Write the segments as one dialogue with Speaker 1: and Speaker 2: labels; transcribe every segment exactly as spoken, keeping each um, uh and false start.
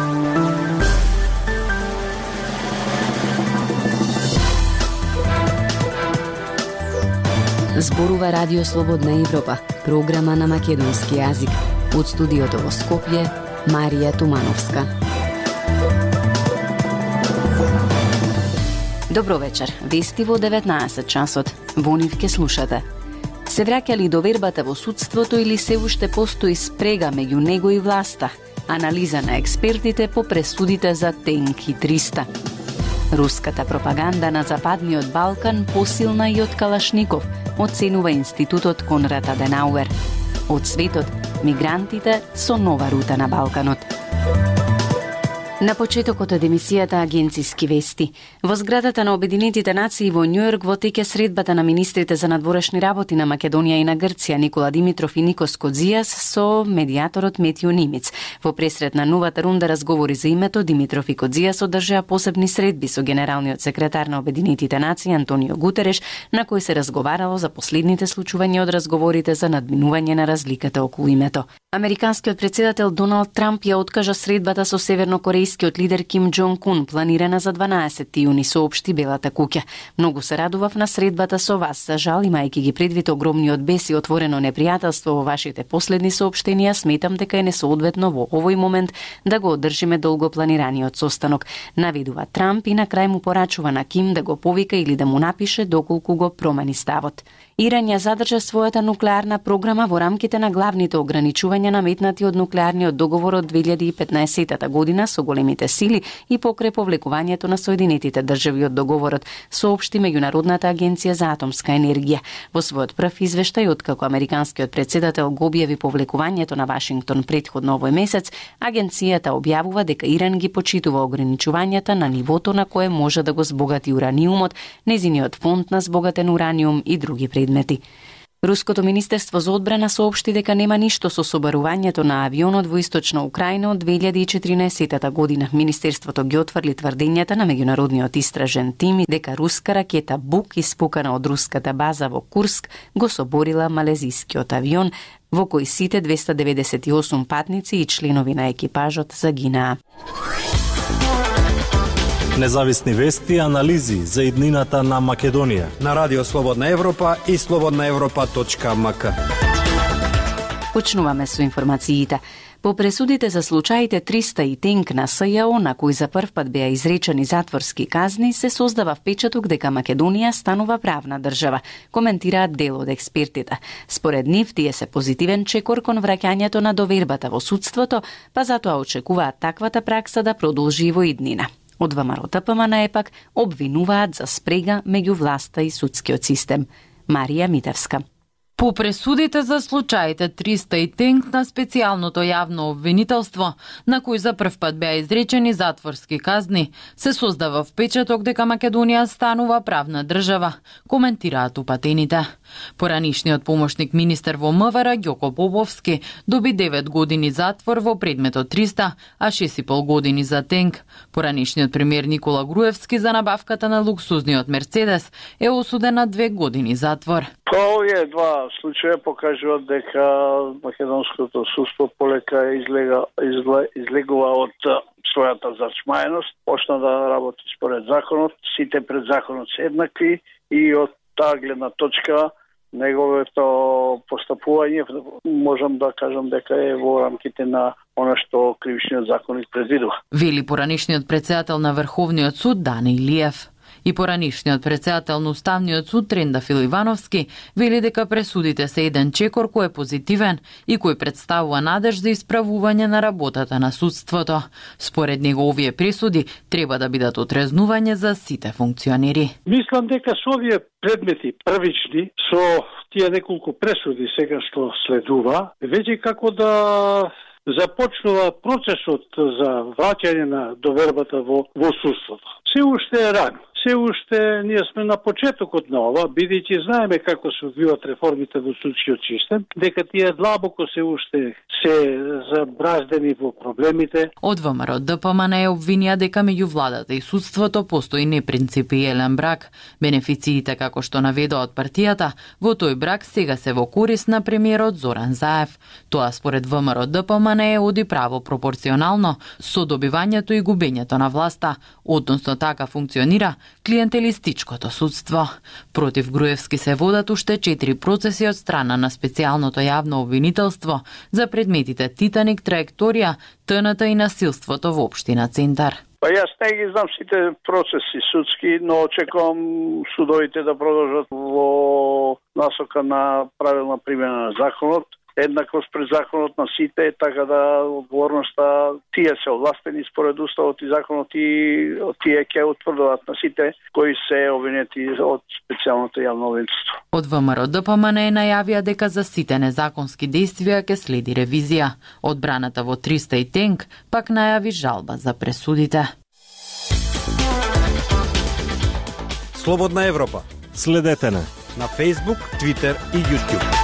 Speaker 1: Зборува Радио Слободна Европа, програма на македонски јазик. Од студиото во Скопје, Марија Тумановска. Добро вечер. Вести во деветнаесет часот. Во нив ке слушате. Се враќа ли довербата во судството или се уште постои спрега меѓу него и власта? Анализа на експертите по пресудите за Тенк и триста. Руската пропаганда на Западниот Балкан посилна и од Калашников, оценува Институтот Конрад Аденауер. Од светот, мигрантите со нова рута на Балканот. На почетокот од емисијата Агенциски вести. Во зградата на Обединетите нации во Њујорк во теќе средбата на министрите за надворешни работи на Македонија и на Грција Никола Димитров и Никос Кодзијас со медијаторот Метју Нимиц. Во пресрет на новата рунда разговори за името, Димитров и Кодзијас одржаа посебни средби со генералниот секретар на Обединетите нации Антонио Гутереш, на кој се разговарало за последните случувања од разговорите за надминување на разликата околу името. Американскиот председател Доналд Трамп ја откажа средбата со севернокорејскиот лидер Ким Џонг Ун, планирана за дванаесети јуни, соопшти Белата куќа. Многу се радував на средбата со вас, за жал, имајќи ги предвид огромниот бес и отворено непријателство во вашите последни соопштенија, сметам дека е несоодветно во овој момент да го одржиме долго планираниот состанок, наведува Трамп и на крај му порачува на Ким да го повика или да му напише доколку го промени ставот. Иран ја задржа својата нуклеарна програма во рамките на главните ограничувања наметнати од нуклеарниот договор од две илјади и петнаесета година со големите сили и покрај повлекувањето на Соединетите држави од договорот, соопшти Меѓународната агенција за атомска енергија. Во својот прв извештај, откако американскиот председател го објави повлекувањето на Вашингтон претходно овој месец, агенцијата објавува дека Иран ги почитува ограничувањата на нивото на кое може да го збогати ураниумот, незиниот фонд на збогатен ураниум и други предмети. Руското министерство за одбрана соопшти дека нема ништо со собарувањето на авионот во источна Украина од две илјади и четиринаесета година. Министерството ги отврли тврдењата на меѓународниот истражен тим дека руска ракета Бук, испукана од руската база во Курск, го соборила малезискиот авион, во кој сите двеста деветдесет и осум патници и членови на екипажот загинаа.
Speaker 2: Независни вести и анализи за иднината на Македонија
Speaker 3: на Радио Слободна Европа и слободна европа точка ем ка.
Speaker 1: Почнуваме со информациите. По пресудите за случаите триста и Тенк на С Ј О, на кои за прв пат беа изречени затворски казни, се создава впечаток дека Македонија станува правна држава, коментираат дел од експертите. Според нив, тие се позитивен чекор кон враќањето на довербата во судството, па затоа очекуваат таквата пракса да продолжи во иднина. Од ВМРО Т П М Н епак обвинуваат за спрега меѓу власта и судскиот систем. Марија Митевска.
Speaker 4: По пресудите за случаите триста и Тенк на специјалното јавно обвинителство, на кој за прв пат беа изречени затворски казни, се создава впечаток дека Македонија станува правна држава, коментираат упатените. Поранишниот помошник министер во М В Р Ѓоко Поповски доби девет години затвор во предметот триста, а шест и пол години за Тенк. Поранишниот премиер Никола Груевски за набавката на луксузниот Мерцедес е осуден на две години затвор.
Speaker 5: Овие два случаја покажуваат дека македонското судство полека излега, изле, излегува од својата зачмаеност, почна да работи според законот, сите пред законот се еднакви и од таа гледна точка неговото постапување можам да кажам дека е во рамките на она што кривичниот законник предвидува.
Speaker 4: Вели поранишниот председател на Врховниот суд Дане Илиев. И поранишниот председател на Уставниот суд Трендафил Ивановски вели дека пресудите се еден чекор кој е позитивен и кој представува надеж за исправување на работата на судството. Според него овие пресуди треба да бидат отрезнување за сите функционери.
Speaker 6: Мислам дека со овие предмети првични, со тие неколку пресуди сега што следува, веќе како да започнува процесот за враќање на довербата во, во судството. Се уште е рано. се уште ние сме на почетокот на ова, бидејќи знаеме како се одвиваат реформите во судскиот систем, дека тие длабоко се уште се забраздени во проблемите.
Speaker 4: Од ВМРО Д П М Н е обвинија дека меѓу владата и судството постои непринципиелен брак. Бенефициите, како што наведоа од партијата, во тој брак сега се во корист на премиерот Зоран Заев. Тоа според ВМРО Д П М Н е оди право пропорционално со добивањето и губењето на власта, односно така функционира клиентелистичкото судство. Против Груевски се водат уште четири процеси од страна на специјалното јавно обвинителство за предметите Титаник, траекторија, Т Н Т и насилството во општина Центар.
Speaker 5: Па јас не ги знам сите процеси судски, но очекувам судовите да продолжат во насока на правилна примена на законот, еднаквост пред законот на сите, така да одговорноста тие се овластени според уставот и законот и тие ќе утврдуваат на сите кои се обвинети од специјалното јавно обвинителство.
Speaker 4: Од ВМРО Д П М Н е најавија дека за сите незаконски действија ќе следи ревизија. Одбраната во триста и Тенк пак најави жалба за пресудите.
Speaker 3: Слободна Европа.
Speaker 2: Следете не
Speaker 3: на Facebook, Twitter и YouTube.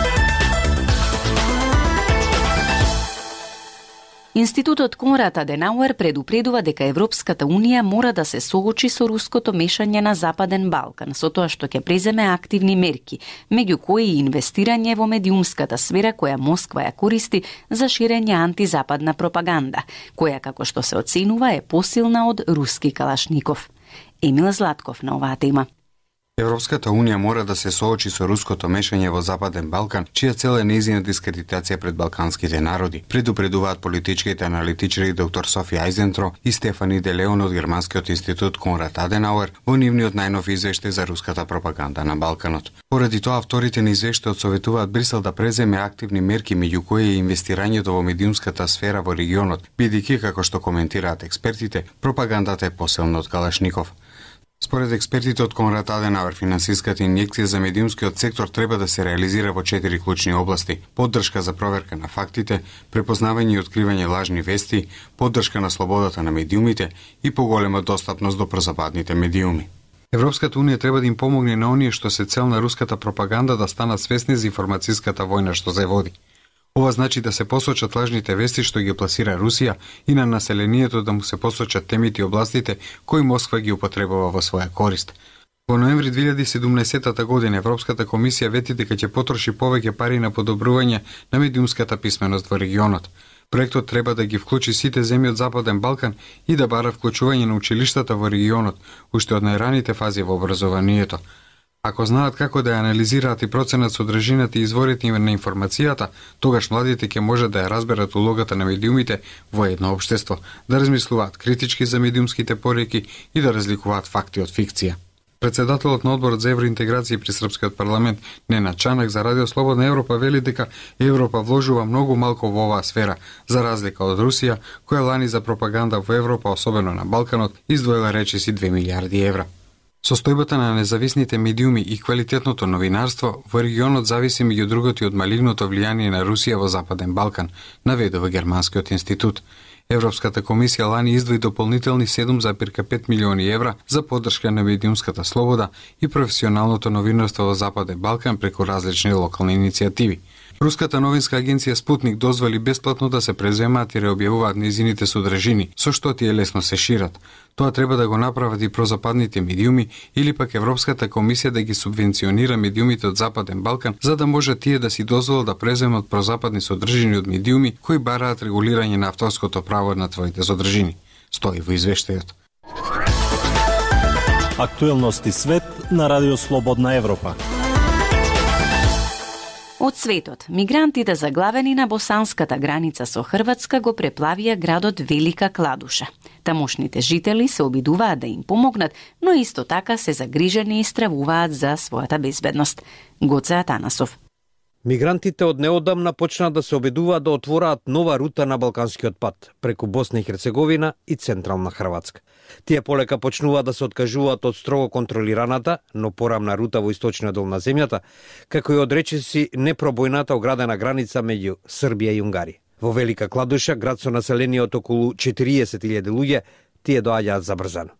Speaker 1: Институтот Конрад Аденауер предупредува дека Европската Унија мора да се соочи со руското мешање на Западен Балкан, со тоа што ќе преземе активни мерки, меѓу кои и инвестирање во медиумската сфера која Москва ја користи за ширење антизападна пропаганда, која, како што се оценува, е посилна од руски калашников. Емил Златков на оваа тема.
Speaker 7: Европската Унија мора да се соочи со руското мешање во Западен Балкан, чија цел е нејзина дискредитација пред балканските народи. Предупредуваат политичките аналитичари доктор Софија Ајзентро и Стефани Де Леон од Германскиот институт Конрад Аденауер во нивниот најнов извештај за руската пропаганда на Балканот. Поради тоа авторите на извештајот советуваат Брисел да преземе активни мерки, меѓу кои е инвестирањето во медиумската сфера во регионот, бидејќи, како што коментираат експертите, пропагандата е посилна од калашников. Според експертите од Конрад Аденауер, финансиската инјекција за медиумскиот сектор треба да се реализира во четири клучни области: поддршка за проверка на фактите, препознавање и откривање лажни вести, поддршка на слободата на медиумите и поголема достапност до прозападните медиуми. Европската Унија треба да им помогне на оние што се цел на руската пропаганда да станат свесни за информацијската војна што се води. Ова значи да се посочат лажните вести што ги пласира Русија и на населението да му се посочат темите и областите кои Москва ги употребува во своја корист. Во ноември две илјади и седумнаесетта година Европската комисија вети дека ќе потроши повеќе пари на подобрување на медиумската писменост во регионот. Проектот треба да ги вклучи сите земји од Западен Балкан и да бара вклучување на училиштата во регионот, уште од најраните фази во образованието. Ако знаат како да ја анализираат и проценат содржината и изворите на информацијата, тогаш младите ќе може да ја разберат улогата на медиумите во едно општество, да размислуваат критички за медиумските пореки и да разликуваат факти од фикција. Председателот на одборот за евроинтеграција при Српскиот парламент Ненад Чанак за Радио Слободна Европа вели дека Европа вложува многу малку во оваа сфера, за разлика од Русија, која лани за пропаганда во Европа, особено на Балканот, издвоила речиси две милијарди евра. Состојбата на независните медиуми и квалитетното новинарство во регионот зависи меѓу другото и од малигното влијание на Русија во Западен Балкан, наведува Германскиот институт. Европската комисија лани издвои дополнителни седум зарез пет милиони евра за поддршка на медиумската слобода и професионалното новинарство во Западен Балкан преку различни локални иницијативи. Руската новинска агенција Спутник дозволи бесплатно да се преземаат и реобјавуваат нејзините содржини, со што тие лесно се шират. Тоа треба да го направат и прозападните медиуми или пак Европската комисија да ги субвенционира медиумите од Западен Балкан, за да може тие да си дозволат да преземат прозападни содржини од медиуми кои бараат регулирање на авторското право на твоите содржини. Стои во извештајот.
Speaker 2: Актуелности свет на Радио Слободна Европа.
Speaker 1: Од светот, мигрантите заглавени на босанската граница со Хрватска го преплавија градот Велика Кладуша. Тамошните жители се обидуваат да им помогнат, но исто така се загрижени и стравуваат за својата безбедност. Гоце Атанасов.
Speaker 3: Мигрантите од неодамна почнаа да се обидуваат да отвораат нова рута на Балканскиот пат, преку Босна и Херцеговина и Централна Хрватска. Тие полека почнуваат да се откажуваат од строго контролираната, но порамна рута во источниот дел на земјата, како и од речиси непробојната оградена граница меѓу Србија и Унгарија. Во Велика Кладуша, град со население од околу четириесет илјади луѓе, тие доаѓаат забрзано.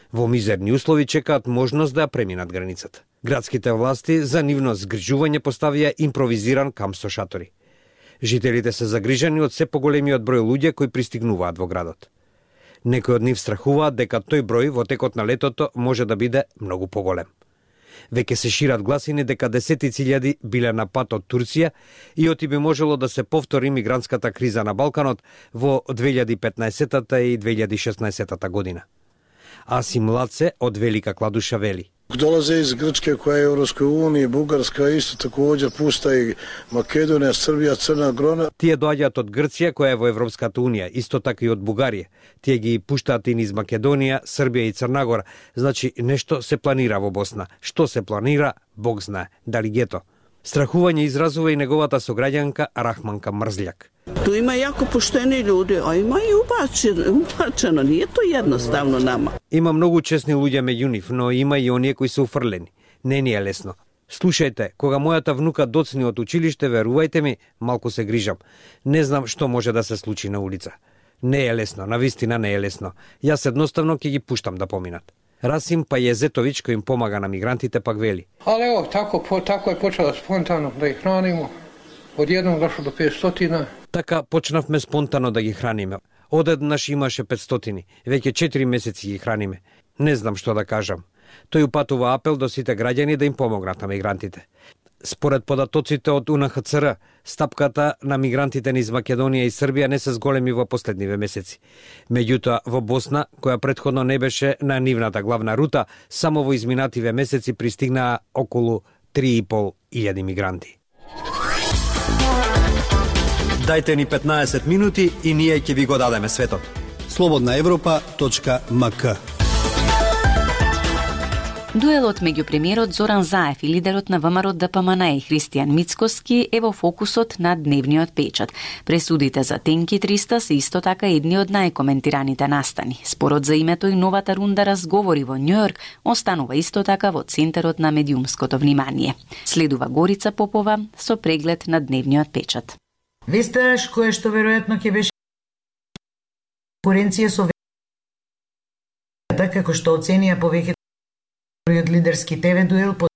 Speaker 3: Во мизерни услови чекаат можност да ја преминат границата. Градските власти за нивно згрижување поставија импровизиран камп со шатори. Жителите се загрижени од се поголемиот број луѓе кои пристигнуваат во градот. Некои од нив страхуваат дека тој број во текот на летото може да биде многу поголем. Веќе се шират гласини дека десетици илјади биле на пат од Турција и оти би можело да се повтори мигрантската криза на Балканот во две илјади и петнаесетта и две илјади и шеснаесетта година. Асим Лаце од Велика Кладуша вели:
Speaker 8: Dolaze iz Grčke koja je u Europskoj uniji, Bugarska isto također, pusta i Makedonija, Srbija, Crna Gora.
Speaker 3: Тие доаѓаат од Грција која е во Европската унија, исто така и од Бугарија. Тие ги пуштаат и низ Македонија, Србија и Црна Гора. Значи нешто се планира во Босна. Што се планира, Бог знае. Дали гето? Страхување изразува и неговата сограѓанка Рахманка Мрзљак.
Speaker 9: Tu ima jako pošteni ljudi, a ima i ubačeno, ubačeno, nije to jednostavno nama.
Speaker 3: Има многу честни луѓе меѓу нив, но има и оние кои се уфрлени. Не ни е лесно. Слушајте, кога мојата внука доцни од училиште, верувајте ми, малку се грижам. Не знам што може да се случи на улица. Не е лесно, навистина не е лесно. Јас едноставно ќе ги пуштам да поминат. Расим Пајезетовиќ, кој им помага на мигрантите, пак вели:
Speaker 10: Ali evo, tako, po, tako je počelo spontano da ih hranimo. Odjednom došlo do петстотина.
Speaker 3: Така почнавме спонтано да ги храниме. Одеднаш имаше петстотини. Веќе четири месеци ги храниме. Не знам што да кажам. Тој упатува апел до сите граѓани да им помогнат на мигрантите. Според податоците од У Н Х Ц Р, стапката на мигрантите низ Македонија и Србија не се зголеми во последниве месеци. Меѓутоа, во Босна, која претходно не беше на нивната главна рута, само во изминативе месеци пристигнаа околу три и пол илјади мигранти.
Speaker 2: Дајте ни петнаесет минути и ние ќе ви го дадеме светот.
Speaker 11: слободна европа точка м к.
Speaker 1: Дуелот меѓу премиерот Зоран Заев и лидерот на ВМРО Д П М Н И Христијан Мицкоски е во фокусот на дневниот печат. Пресудите за Тенки триста се исто така едни од најкоментираните настани. Спорот за името и новата рунда разговори во Њујорк останува исто така во центарот на медиумското внимание. Следува Горица Попова со преглед на дневниот печат.
Speaker 12: Весташ кое што веројатно ќе беше конкуренција со како што оценија повеќе од лидерски Т В дуел по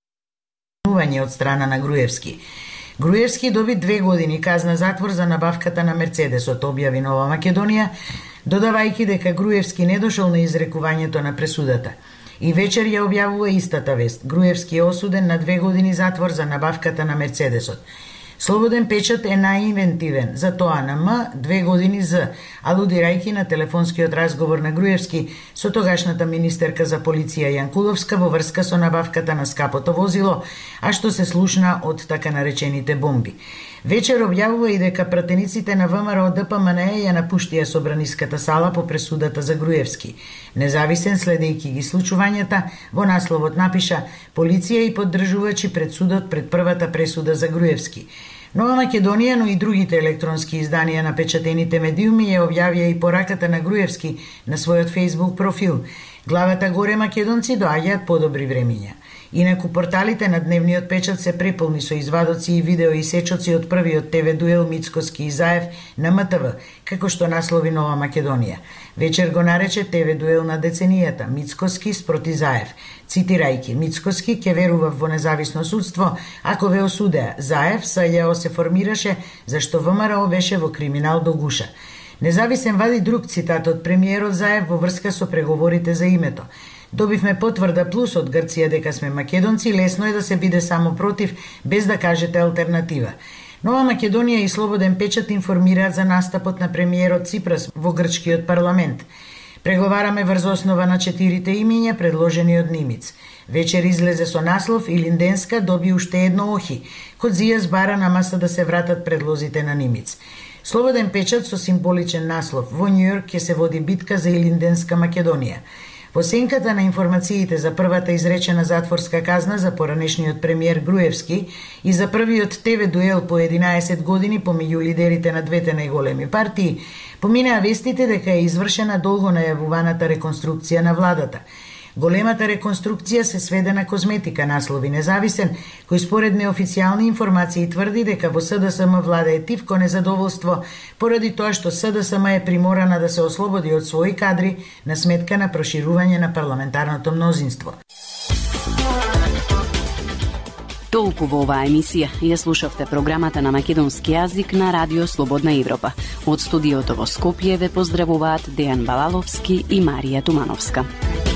Speaker 12: од страна на Груевски. Груевски доби две години казна затвор за набавката на Мерцедесот, објави Нова Македонија, додавајќи дека Груевски не дошол на изрекувањето на пресудата. И вечер ја објавува истата вест. Груевски е осуден на две години затвор за набавката на Мерцедесот. Слободен печат е најинвентивен, за тоа на М две години за, алудирајќи на телефонскиот разговор на Груевски со тогашната министерка за полиција Јанкуловска во врска со набавката на скапото возило, а што се слушна од така наречените бомби. Вечер објавува и дека пратениците на ВМРО Д П М Н Е ја напуштија собраниската сала по пресудата за Груевски. Независен, следејќи ги случувањата, во насловот напиша: полиција и поддржувачи пред судот пред првата пресуда за Груевски. Нова Македонија, но и другите електронски изданија на печатените медиуми ја објавија и пораката на Груевски на својот Facebook профил. Главата горе македонци доаѓаат подобри времиња. Инаку порталите на дневниот печат се преполни со извадоци и видео и сечоци од првиот Т В дуел Мицкоски и Заев на М Т В, како што наслови Нова Македонија. Вечер го нарече Т В дуел на деценијата, Мицкоски спроти Заев. Цитирајќи: Мицкоски ќе верува во независно судство ако ве осудеа. Заев С Љ О се формираше зашто В М Р О беше во криминал до гуша. Независен вади друг цитат од премиерот Заев во врска со преговорите за името. Добивме потврда плюс од Грција дека сме македонци, лесно е да се биде само против, без да кажете алтернатива. Нова Македонија и Слободен печат информираат за настапот на премиерот Ципрас во грчкиот парламент. Преговараме врз основа на четирите имиња предложени од Нимиц. Вечер излезе со наслов Илинденска доби уште едно охи. Кодзија збара на маса да се вратат предлозите на Нимиц. Слободен печат со символичен наслов: во Њујорк ќе се води битка за Илинденска Македонија. Во сенката на информациите за првата изречена затворска казна за поранешниот премиер Груевски и за првиот Т В дуел по единаесет години помеѓу лидерите на двете најголеми партии, поминаа вестите дека е извршена долго најавуваната реконструкција на владата. Големата реконструкција се сведе на козметика, наслови Независен, кој според неофицијални информации тврди дека во СДСМ владае тивко незадоволство поради тоа што СДСМ е приморана да се ослободи од своји кадри на сметка на проширување на парламентарното мнозинство.
Speaker 1: Толку во оваа емисија ја слушавте програмата на македонски јазик на Радио Слободна Европа. Од студиото во Скопје ве поздравуваат Дејан Балаловски и Марија Тумановска.